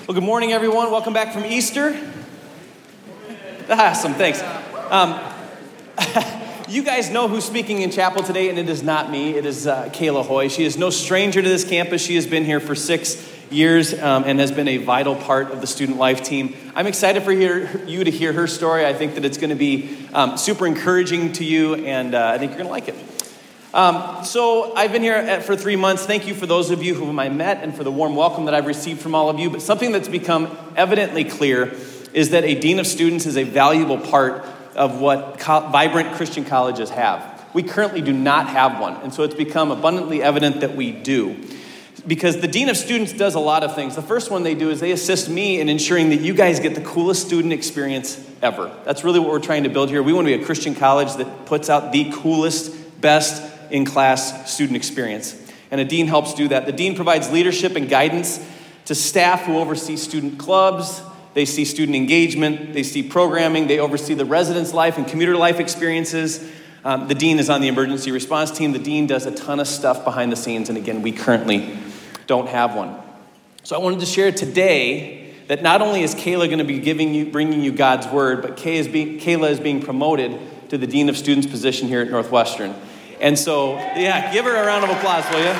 Well, good morning, everyone. Welcome back from Easter. Awesome, thanks. You guys know who's speaking in chapel today, and it is not me. It is Kayla Hoy. She is no stranger to this campus. She has been here for 6 years and has been a vital part of the student life team. I'm excited for you to hear her story. I think that it's going to be super encouraging to you, and I think you're going to like it. So I've been here for 3 months. Thank you for those of you whom I met and for the warm welcome that I've received from all of you. But something that's become evidently clear is that a dean of students is a valuable part of what vibrant Christian colleges have. We currently do not have one, and so it's become abundantly evident that we do. Because the dean of students does a lot of things. The first one they do is they assist me in ensuring that you guys get the coolest student experience ever. That's really what we're trying to build here. We want to be a Christian college that puts out the coolest, best in-class student experience. And a dean helps do that. The dean provides leadership and guidance to staff who oversee student clubs. They see student engagement. They see programming. They oversee the residence life and commuter life experiences. The dean is on the emergency response team. The dean does a ton of stuff behind the scenes. And again, we currently don't have one. So I wanted to share today that not only is Kayla going to be bringing you God's word, but Kayla is being promoted to the dean of students position here at Northwestern. And so, yeah, give her a round of applause, will you?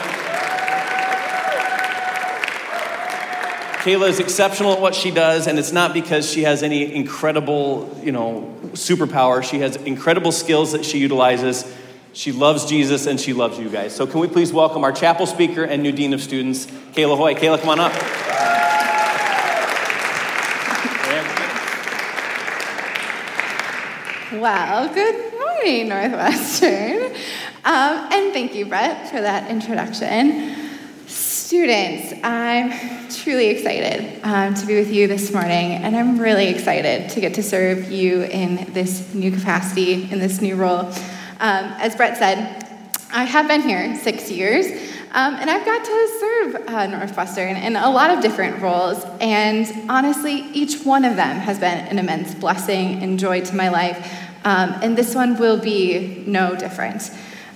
Kayla is exceptional at what she does, and it's not because she has any incredible, superpower. She has incredible skills that she utilizes. She loves Jesus, and she loves you guys. So can we please welcome our chapel speaker and new dean of students, Kayla Hoy. Kayla, come on up. Well, good morning, Northwestern. And thank you, Brett, for that introduction. Students, I'm truly excited to be with you this morning, and I'm really excited to get to serve you in this new capacity, in this new role. As Brett said, I have been here 6 years, and I've got to serve Northwestern in a lot of different roles, and honestly, each one of them has been an immense blessing and joy to my life, and this one will be no different.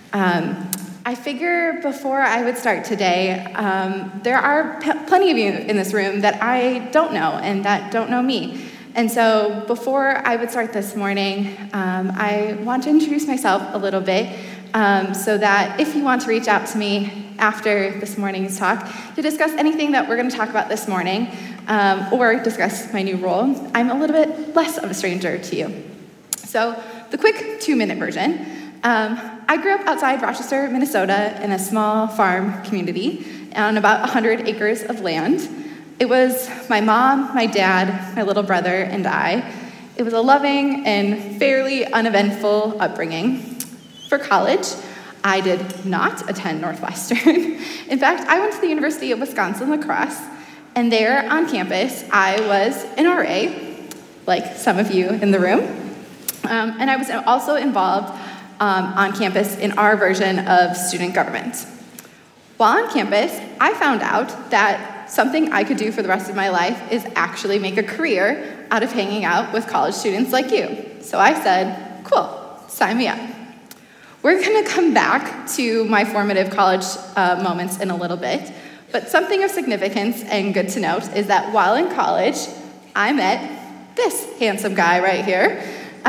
I figure before I would start today, there are plenty of you in this room that I don't know and that don't know me. And so before I would start this morning, I want to introduce myself a little bit so that if you want to reach out to me after this morning's talk to discuss anything that we're going to talk about this morning or discuss my new role, I'm a little bit less of a stranger to you. So the quick 2-minute version. I grew up outside Rochester, Minnesota, in a small farm community on about 100 acres of land. It was my mom, my dad, my little brother, and I. It was a loving and fairly uneventful upbringing. For college, I did not attend Northwestern. In fact, I went to the University of Wisconsin-La Crosse, and there on campus, I was an RA, like some of you in the room. And I was also involved on campus in our version of student government. While on campus, I found out that something I could do for the rest of my life is actually make a career out of hanging out with college students like you. So I said, cool, sign me up. We're gonna come back to my formative college moments in a little bit, but something of significance and good to note is that while in college, I met this handsome guy right here.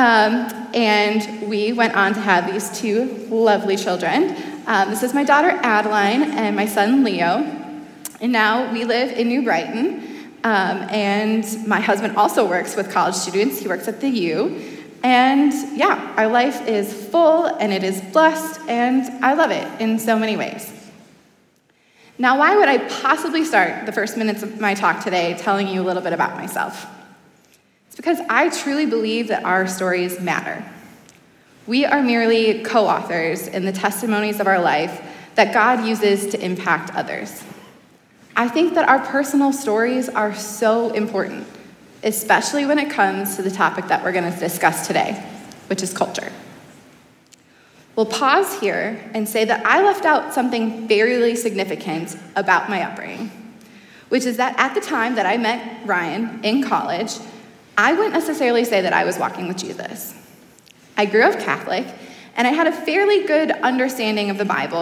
And we went on to have these 2 lovely children. This is my daughter, Adeline, and my son, Leo. And now we live in New Brighton. And my husband also works with college students. He works at the U. And yeah, our life is full, and it is blessed, and I love it in so many ways. Now, why would I possibly start the first minutes of my talk today telling you a little bit about myself? It's because I truly believe that our stories matter. We are merely co-authors in the testimonies of our life that God uses to impact others. I think that our personal stories are so important, especially when it comes to the topic that we're going to discuss today, which is culture. We'll pause here and say that I left out something very significant about my upbringing, which is that at the time that I met Ryan in college, I wouldn't necessarily say that I was walking with Jesus. I grew up Catholic, and I had a fairly good understanding of the Bible,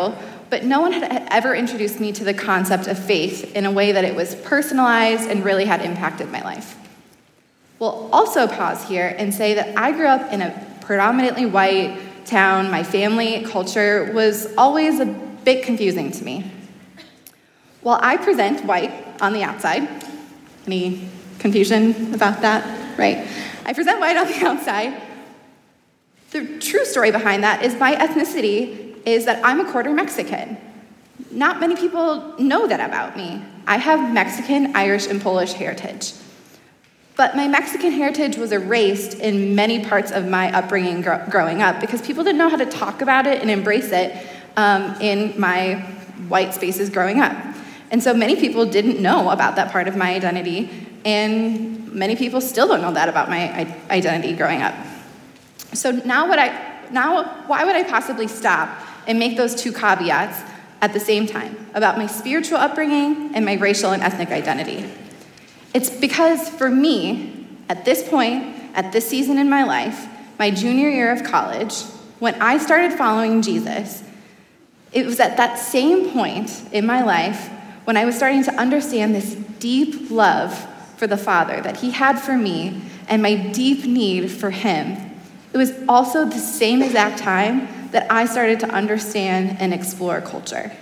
but no one had ever introduced me to the concept of faith in a way that it was personalized and really had impacted my life. We'll also pause here and say that I grew up in a predominantly white town. My family culture was always a bit confusing to me. While I present white on the outside, any confusion about that, right? I present white on the outside. The true story behind that is my ethnicity is that I'm a quarter Mexican. Not many people know that about me. I have Mexican, Irish, and Polish heritage. But my Mexican heritage was erased in many parts of my upbringing growing up because people didn't know how to talk about it and embrace it in my white spaces growing up. And so many people didn't know about that part of my identity, and many people still don't know that about my identity growing up. So now why would I possibly stop and make those two caveats at the same time about my spiritual upbringing and my racial and ethnic identity? It's because for me, at this point, at this season in my life, my junior year of college, when I started following Jesus, it was at that same point in my life when I was starting to understand this deep love for the Father that he had for me and my deep need for him. It was also the same exact time that I started to understand and explore culture.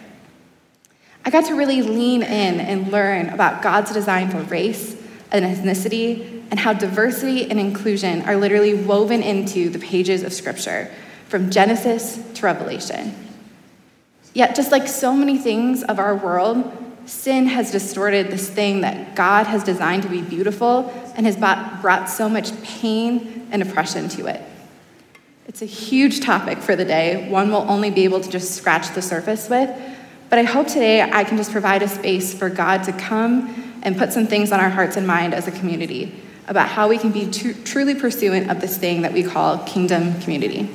I got to really lean in and learn about God's design for race and ethnicity and how diversity and inclusion are literally woven into the pages of Scripture, from Genesis to Revelation. Yet, just like so many things of our world, sin has distorted this thing that God has designed to be beautiful and has brought so much pain and oppression to it. It's a huge topic for the day, one we'll only be able to just scratch the surface with, but I hope today I can just provide a space for God to come and put some things on our hearts and mind as a community about how we can be truly pursuant of this thing that we call kingdom community.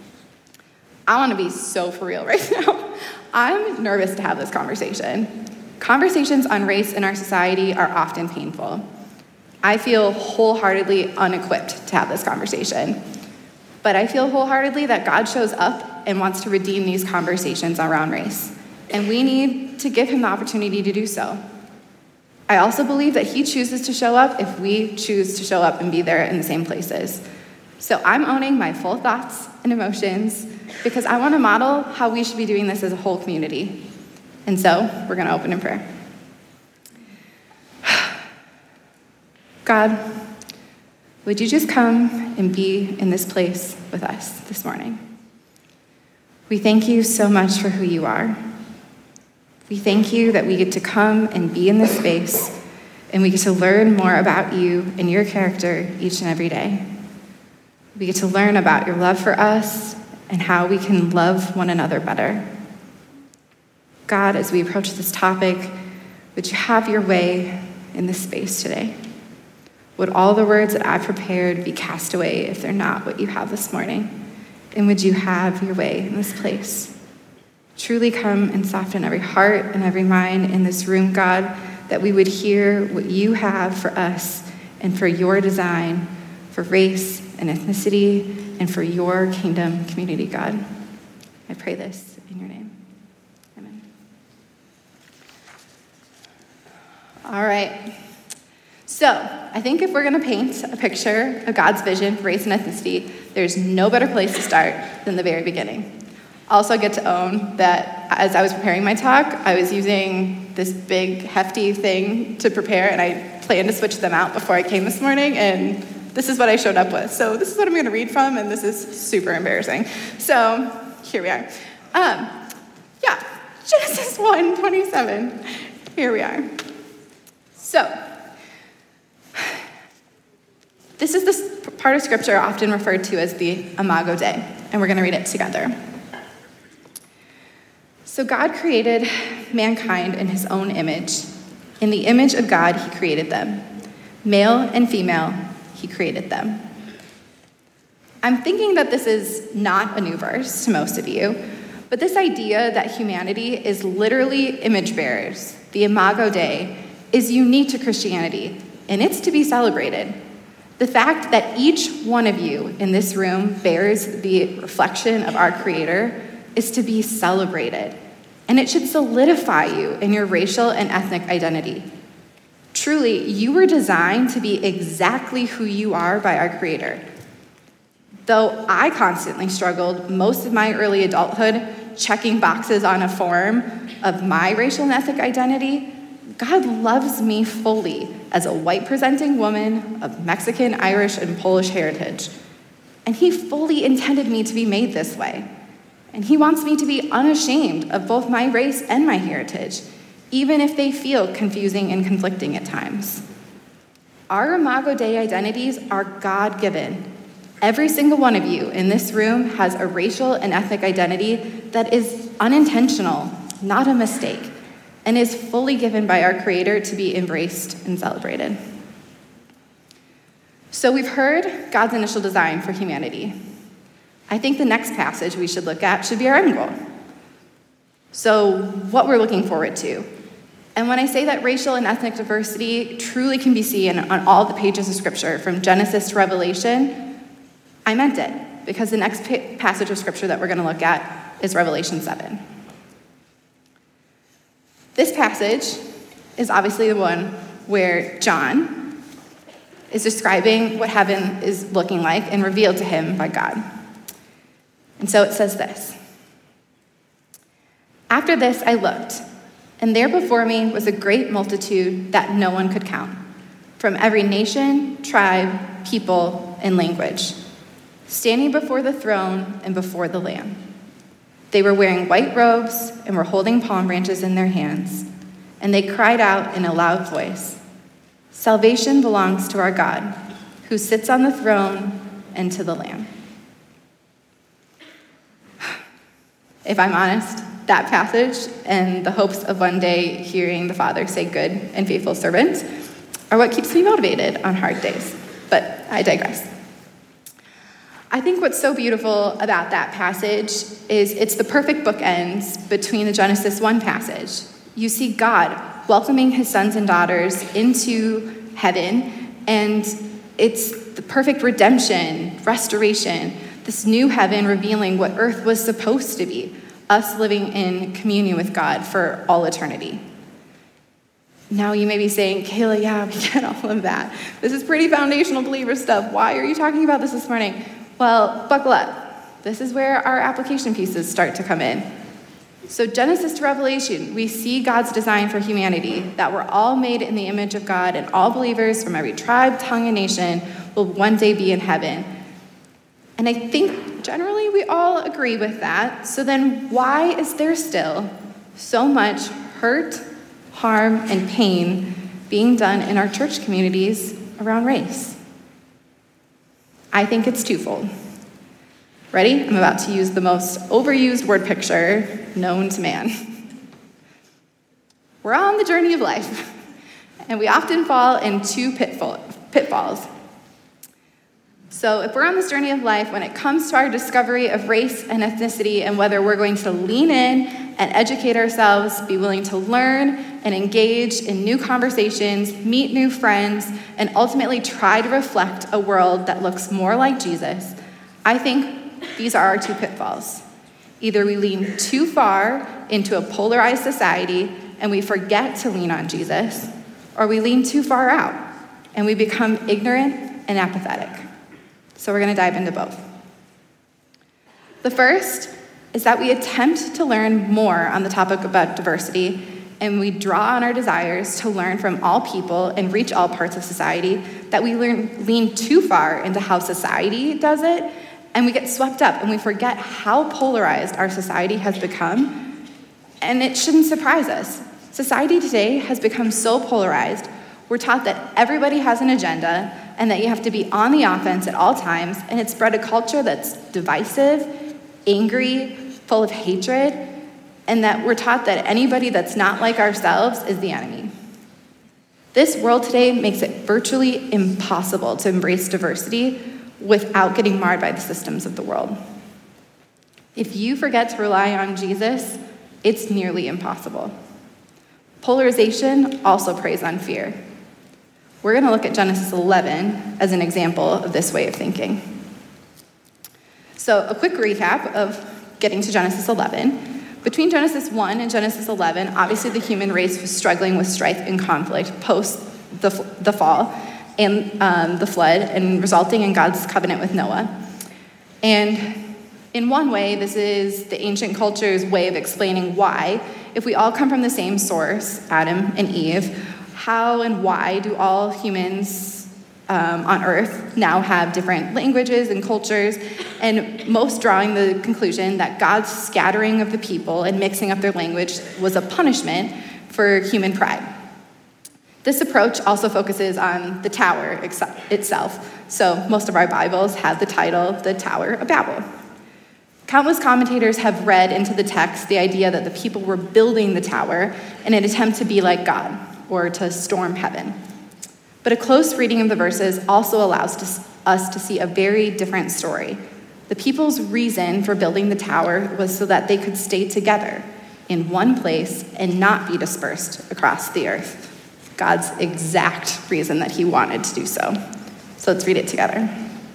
I want to be so for real right now. I'm nervous to have this conversation. Conversations on race in our society are often painful. I feel wholeheartedly unequipped to have this conversation. But I feel wholeheartedly that God shows up and wants to redeem these conversations around race. And we need to give him the opportunity to do so. I also believe that he chooses to show up if we choose to show up and be there in the same places. So I'm owning my full thoughts and emotions because I want to model how we should be doing this as a whole community. And so we're going to open in prayer. God, would you just come and be in this place with us this morning? We thank you so much for who you are. We thank you that we get to come and be in this space, and we get to learn more about you and your character each and every day. We get to learn about your love for us and how we can love one another better. God, as we approach this topic, would you have your way in this space today? Would all the words that I've prepared be cast away if they're not what you have this morning? And would you have your way in this place? Truly come and soften every heart and every mind in this room, God, that we would hear what you have for us and for your design, for race and ethnicity, and for your kingdom community, God. I pray this in your name. Amen. All right. So, I think if we're going to paint a picture of God's vision for race and ethnicity, there's no better place to start than the very beginning. Also, I get to own that as I was preparing my talk, I was using this big, hefty thing to prepare, and I planned to switch them out before I came this morning, and this is what I showed up with. So this is what I'm going to read from, and this is super embarrassing. So here we are. Genesis 1:27. Here we are. So this is this part of Scripture often referred to as the Imago Dei, and we're going to read it together. So God created mankind in his own image. In the image of God, he created them. Male and female, he created them. I'm thinking that this is not a new verse to most of you, but this idea that humanity is literally image bearers, the Imago Dei, is unique to Christianity, and it's to be celebrated. The fact that each one of you in this room bears the reflection of our Creator is to be celebrated. and it should solidify you in your racial and ethnic identity. Truly, you were designed to be exactly who you are by our Creator. Though I constantly struggled most of my early adulthood checking boxes on a form of my racial and ethnic identity, God loves me fully as a white-presenting woman of Mexican, Irish, and Polish heritage. And He fully intended me to be made this way. And He wants me to be unashamed of both my race and my heritage, even if they feel confusing and conflicting at times. Our Imago Dei identities are God-given. Every single one of you in this room has a racial and ethnic identity that is unintentional, not a mistake, and is fully given by our Creator to be embraced and celebrated. So we've heard God's initial design for humanity. I think the next passage we should look at should be our end goal. So what we're looking forward to. And when I say that racial and ethnic diversity truly can be seen on all the pages of Scripture, from Genesis to Revelation, I meant it, because the next passage of Scripture that we're going to look at is Revelation 7. This passage is obviously the one where John is describing what heaven is looking like and revealed to him by God. And so it says this: "After this I looked, and there before me was a great multitude that no one could count, from every nation, tribe, people, and language, standing before the throne and before the Lamb. They were wearing white robes and were holding palm branches in their hands, and they cried out in a loud voice, 'Salvation belongs to our God, who sits on the throne and to the Lamb.'" If I'm honest, that passage and the hopes of one day hearing the Father say, "Good and faithful servant," are what keeps me motivated on hard days. But I digress. I think what's so beautiful about that passage is it's the perfect bookends between the Genesis 1 passage. You see God welcoming his sons and daughters into heaven, and it's the perfect redemption, restoration, this new heaven revealing what earth was supposed to be, us living in communion with God for all eternity. Now you may be saying, "Kayla, yeah, we get all of that. This is pretty foundational believer stuff. Why are you talking about this morning?" Well, buckle up. This is where our application pieces start to come in. So Genesis to Revelation, we see God's design for humanity, that we're all made in the image of God, and all believers from every tribe, tongue, and nation will one day be in heaven. And I think generally we all agree with that. So then why is there still so much hurt, harm, and pain being done in our church communities around race? I think it's twofold. Ready? I'm about to use the most overused word picture known to man. We're on the journey of life, and we often fall in two pitfalls. So if we're on this journey of life, when it comes to our discovery of race and ethnicity and whether we're going to lean in and educate ourselves, be willing to learn and engage in new conversations, meet new friends, and ultimately try to reflect a world that looks more like Jesus, I think these are our two pitfalls. Either we lean too far into a polarized society and we forget to lean on Jesus, or we lean too far out and we become ignorant and apathetic. So we're going to dive into both. The first is that we attempt to learn more on the topic about diversity, and we draw on our desires to learn from all people and reach all parts of society, that we lean too far into how society does it, and we get swept up and we forget how polarized our society has become, and it shouldn't surprise us. Society today has become so polarized. We're taught that everybody has an agenda and that you have to be on the offense at all times, and it's bred a culture that's divisive, angry, full of hatred, and that we're taught that anybody that's not like ourselves is the enemy. This world today makes it virtually impossible to embrace diversity without getting marred by the systems of the world. If you forget to rely on Jesus, it's nearly impossible. Polarization also preys on fear. We're going to look at Genesis 11 as an example of this way of thinking. So a quick recap of getting to Genesis 11. Between Genesis 1 and Genesis 11, obviously the human race was struggling with strife and conflict post the fall and the flood, and resulting in God's covenant with Noah. And in one way, this is the ancient culture's way of explaining why, if we all come from the same source, Adam and Eve, how and why do all humans on earth now have different languages and cultures, and most drawing the conclusion that God's scattering of the people and mixing up their language was a punishment for human pride. This approach also focuses on the tower itself, so most of our Bibles have the title, The Tower of Babel. Countless commentators have read into the text the idea that the people were building the tower in an attempt to be like God, or to storm heaven. But a close reading of the verses also allows us to see a very different story. The people's reason for building the tower was so that they could stay together in one place and not be dispersed across the earth. God's exact reason that he wanted to do so. So let's read it together.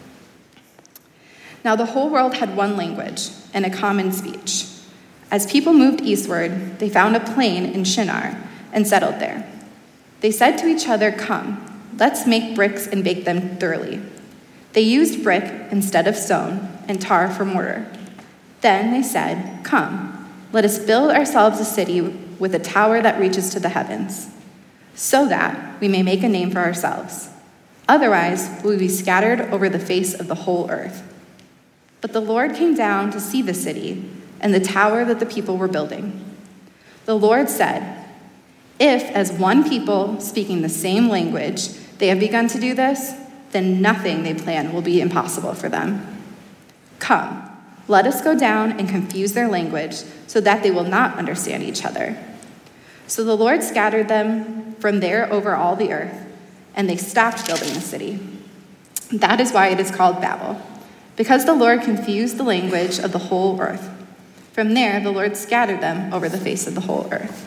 Now the whole world had one language and a common speech. As people moved eastward, they found a plain in Shinar and settled there. They said to each other, "Come, let's make bricks and bake them thoroughly." They used brick instead of stone and tar for mortar. Then they said, "Come, let us build ourselves a city with a tower that reaches to the heavens, so that we may make a name for ourselves. Otherwise, we will be scattered over the face of the whole earth." But the Lord came down to see the city and the tower that the people were building. The Lord said, "If, as one people speaking the same language, they have begun to do this, then nothing they plan will be impossible for them. Come, let us go down and confuse their language so that they will not understand each other." So the Lord scattered them from there over all the earth, and they stopped building the city. That is why it is called Babel, because the Lord confused the language of the whole earth. From there, the Lord scattered them over the face of the whole earth.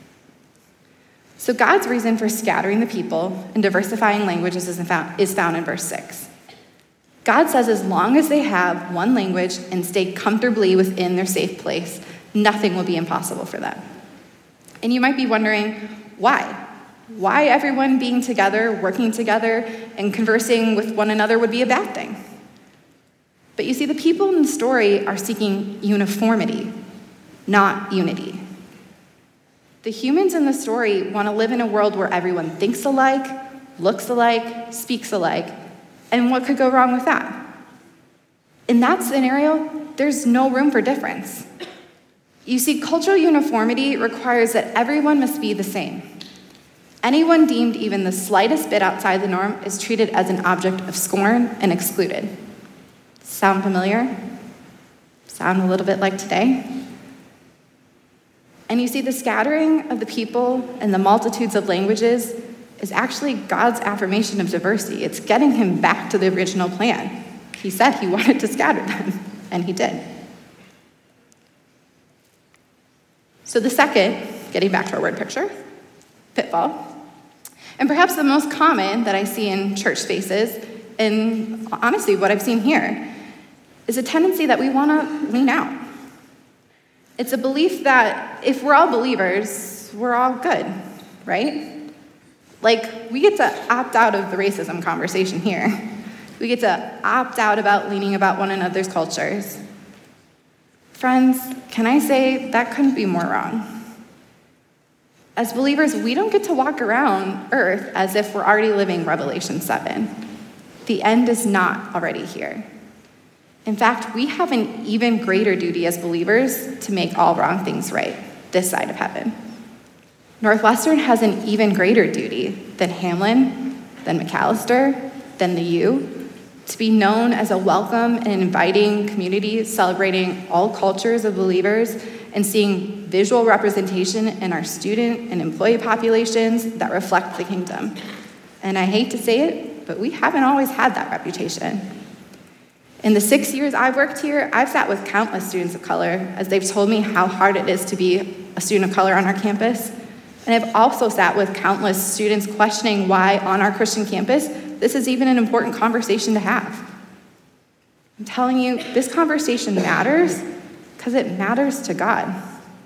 So God's reason for scattering the people and diversifying languages is found in verse 6. God says as long as they have one language and stay comfortably within their safe place, nothing will be impossible for them. And you might be wondering, why? Why everyone being together, working together, and conversing with one another would be a bad thing? But you see, the people in the story are seeking uniformity, not unity. The humans in the story want to live in a world where everyone thinks alike, looks alike, speaks alike, and what could go wrong with that? In that scenario, there's no room for difference. You see, cultural uniformity requires that everyone must be the same. Anyone deemed even the slightest bit outside the norm is treated as an object of scorn and excluded. Sound familiar? Sound a little bit like today? And you see, the scattering of the people and the multitudes of languages is actually God's affirmation of diversity. It's getting him back to the original plan. He said he wanted to scatter them, and he did. So the second, getting back to our word picture, pitfall, and perhaps the most common that I see in church spaces, and honestly what I've seen here, is a tendency that we want to lean out. It's a belief that if we're all believers, we're all good, right? Like, we get to opt out of the racism conversation here. We get to opt out about leaning about one another's cultures. Friends, can I say that couldn't be more wrong? As believers, we don't get to walk around earth as if we're already living Revelation 7. The end is not already here. In fact, we have an even greater duty as believers to make all wrong things right this side of heaven. Northwestern has an even greater duty than Hamlin, than McAllister, than the U, to be known as a welcome and inviting community celebrating all cultures of believers and seeing visual representation in our student and employee populations that reflect the kingdom. And I hate to say it, but we haven't always had that reputation. In the 6 years I've worked here, I've sat with countless students of color as they've told me how hard it is to be a student of color on our campus. And I've also sat with countless students questioning why on our Christian campus, this is even an important conversation to have. I'm telling you, this conversation matters because it matters to God.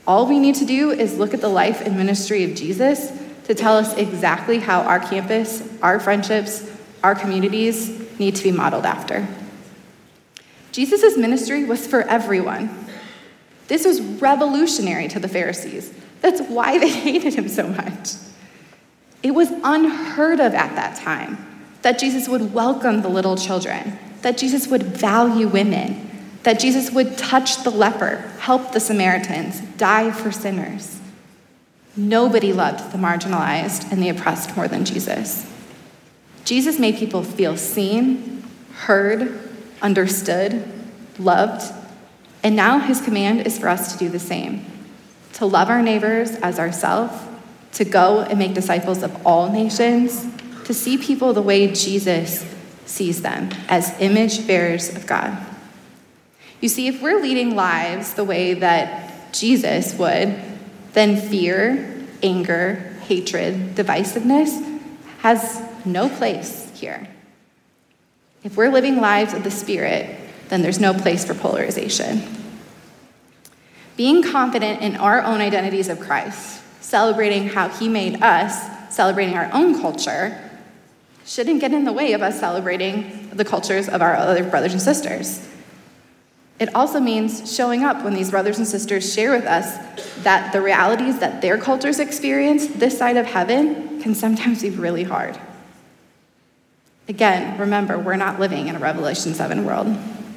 All we need to do is look at the life and ministry of Jesus to tell us exactly how our campus, our friendships, our communities need to be modeled after. Jesus' ministry was for everyone. This was revolutionary to the Pharisees. That's why they hated him so much. It was unheard of at that time that Jesus would welcome the little children, that Jesus would value women, that Jesus would touch the leper, help the Samaritans, die for sinners. Nobody loved the marginalized and the oppressed more than Jesus. Jesus made people feel seen, heard, understood, loved, and now his command is for us to do the same, to love our neighbors as ourselves, to go and make disciples of all nations, to see people the way Jesus sees them, as image bearers of God. You see, if we're leading lives the way that Jesus would, then fear, anger, hatred, divisiveness has no place here. If we're living lives of the Spirit, then there's no place for polarization. Being confident in our own identities of Christ, celebrating how he made us, celebrating our own culture, shouldn't get in the way of us celebrating the cultures of our other brothers and sisters. It also means showing up when these brothers and sisters share with us that the realities that their cultures experience this side of heaven can sometimes be really hard. Again, remember, we're not living in a Revelation 7 world.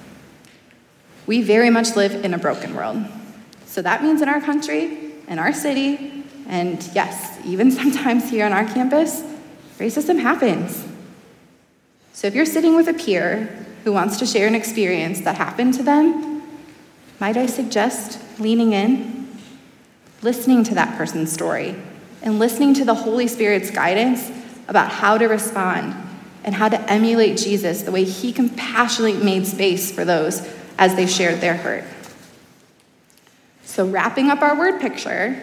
We very much live in a broken world. So that means in our country, in our city, and yes, even sometimes here on our campus, racism happens. So if you're sitting with a peer who wants to share an experience that happened to them, might I suggest leaning in, listening to that person's story, and listening to the Holy Spirit's guidance about how to respond and how to emulate Jesus the way he compassionately made space for those as they shared their hurt. So wrapping up our word picture,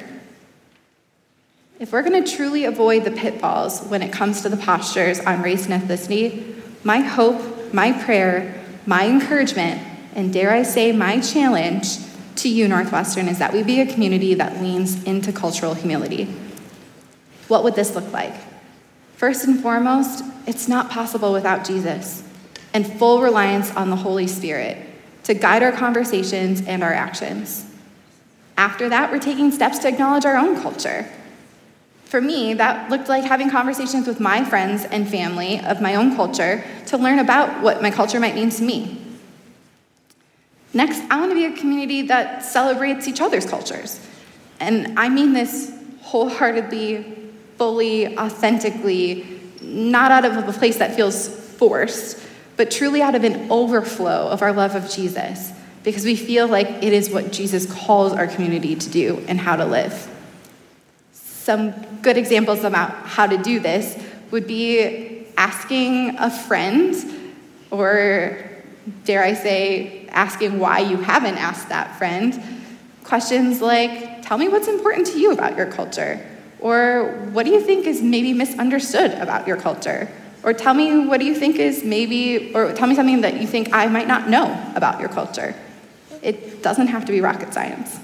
if we're going to truly avoid the pitfalls when it comes to the postures on race and ethnicity, my hope, my prayer, my encouragement, and dare I say my challenge to you, Northwestern, is that we be a community that leans into cultural humility. What would this look like? First and foremost, it's not possible without Jesus and full reliance on the Holy Spirit to guide our conversations and our actions. After that, we're taking steps to acknowledge our own culture. For me, that looked like having conversations with my friends and family of my own culture to learn about what my culture might mean to me. Next, I want to be a community that celebrates each other's cultures. And I mean this wholeheartedly, fully, authentically, not out of a place that feels forced, but truly out of an overflow of our love of Jesus, because we feel like it is what Jesus calls our community to do and how to live. Some good examples about how to do this would be asking a friend, or dare I say, asking why you haven't asked that friend, questions like, tell me what's important to you about your culture, or what do you think is maybe misunderstood about your culture, or tell me what do you think is maybe, or tell me something that you think I might not know about your culture. It doesn't have to be rocket science.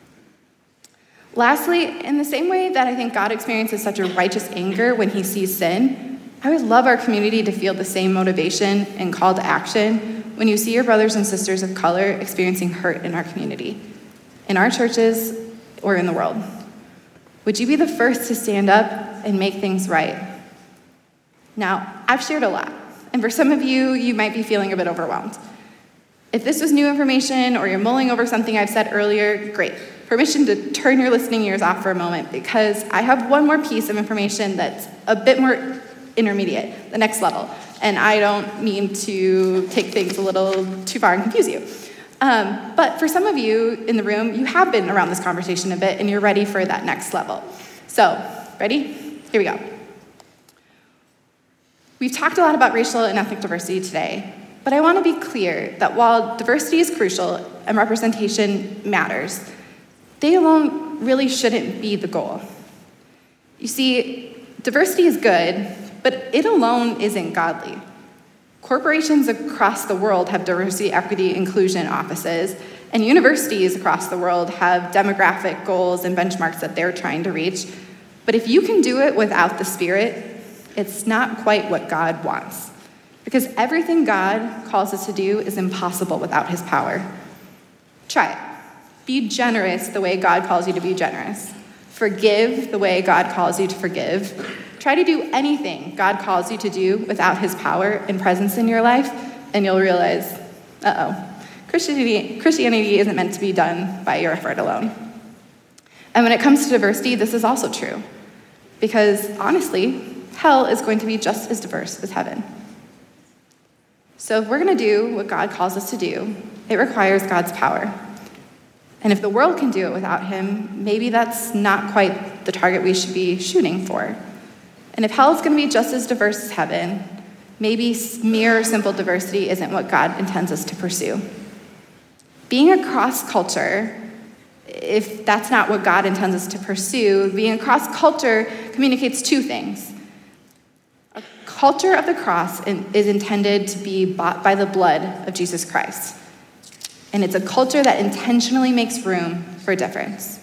Lastly, in the same way that I think God experiences such a righteous anger when he sees sin, I would love our community to feel the same motivation and call to action when you see your brothers and sisters of color experiencing hurt in our community, in our churches, or in the world. Would you be the first to stand up and make things right? Now, I've shared a lot, and for some of you, you might be feeling a bit overwhelmed. If this was new information or you're mulling over something I've said earlier, great. Permission to turn your listening ears off for a moment, because I have one more piece of information that's a bit more intermediate, the next level. And I don't mean to take things a little too far and confuse you. But for some of you in the room, you have been around this conversation a bit and you're ready for that next level. So, ready? Here we go. We've talked a lot about racial and ethnic diversity today, but I want to be clear that while diversity is crucial and representation matters, they alone really shouldn't be the goal. You see, diversity is good, but it alone isn't godly. Corporations across the world have diversity, equity, inclusion offices, And universities across the world have demographic goals and benchmarks that they're trying to reach. But if you can do it without the Spirit, it's not quite what God wants. Because everything God calls us to do is impossible without his power. Try it. Be generous the way God calls you to be generous. Forgive the way God calls you to forgive. Try to do anything God calls you to do without his power and presence in your life, and you'll realize, Christianity isn't meant to be done by your effort alone. And when it comes to diversity, this is also true. Because honestly, hell is going to be just as diverse as heaven. So if we're going to do what God calls us to do, it requires God's power. And if the world can do it without him, maybe that's not quite the target we should be shooting for. And if hell is going to be just as diverse as heaven, maybe mere simple diversity isn't what God intends us to pursue. Being across culture, if that's not what God intends us to pursue, being across culture communicates two things. A culture of the cross is intended to be bought by the blood of Jesus Christ. And it's a culture that intentionally makes room for difference.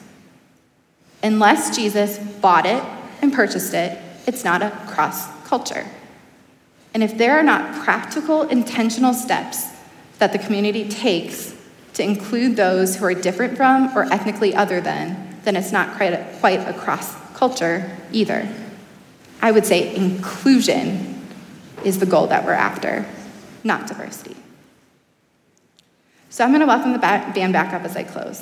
Unless Jesus bought it and purchased it, it's not a cross culture. And if there are not practical, intentional steps that the community takes to include those who are different from or ethnically other than, then it's not quite a cross culture either. I would say inclusion is the goal that we're after, not diversity. So I'm going to welcome the band back up as I close.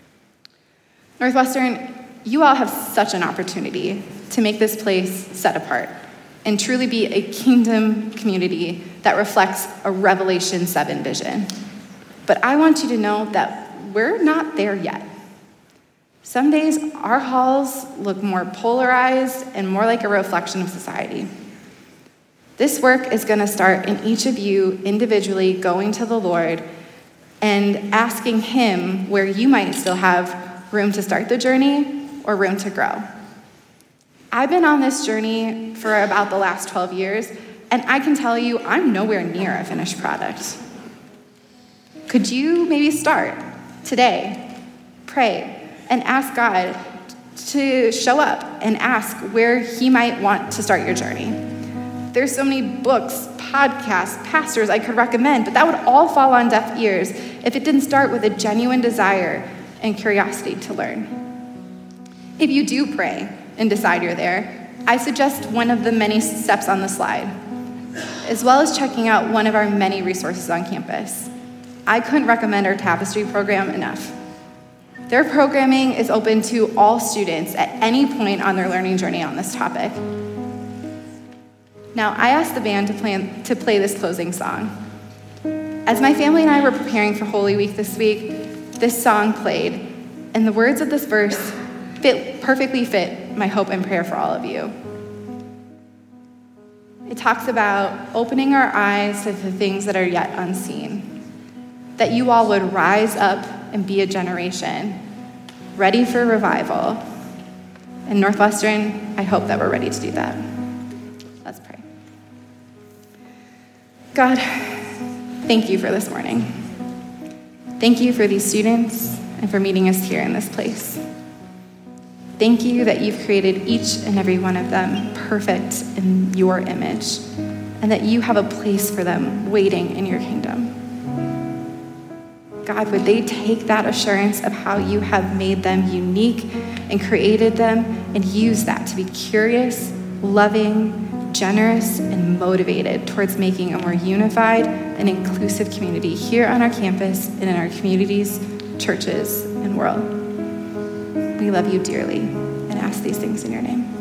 Northwestern, you all have such an opportunity to make this place set apart and truly be a kingdom community that reflects a Revelation 7 vision. But I want you to know that we're not there yet. Some days, our halls look more polarized and more like a reflection of society. This work is going to start in each of you individually going to the Lord and asking him where you might still have room to start the journey or room to grow. I've been on this journey for about the last 12 years, and I can tell you I'm nowhere near a finished product. Could you maybe start today, pray, and ask God to show up and ask where he might want to start your journey? There's so many books, podcasts, pastors I could recommend, but that would all fall on deaf ears if it didn't start with a genuine desire and curiosity to learn. If you do pray and decide you're there, I suggest one of the many steps on the slide, as well as checking out one of our many resources on campus. I couldn't recommend our Tapestry program enough. Their programming is open to all students at any point on their learning journey on this topic. Now, I asked the band to play this closing song. As my family and I were preparing for Holy Week this week, this song played, and the words of this verse perfectly fit my hope and prayer for all of you. It talks about opening our eyes to the things that are yet unseen, that you all would rise up and be a generation ready for revival. And Northwestern, I hope that we're ready to do that. Let's pray. God, thank you for this morning. Thank you for these students and for meeting us here in this place. Thank you that you've created each and every one of them perfect in your image, and that you have a place for them waiting in your kingdom. God, would they take that assurance of how you have made them unique and created them and use that to be curious, loving, generous, and motivated towards making a more unified and inclusive community here on our campus and in our communities, churches, and world. We love you dearly and ask these things in your name.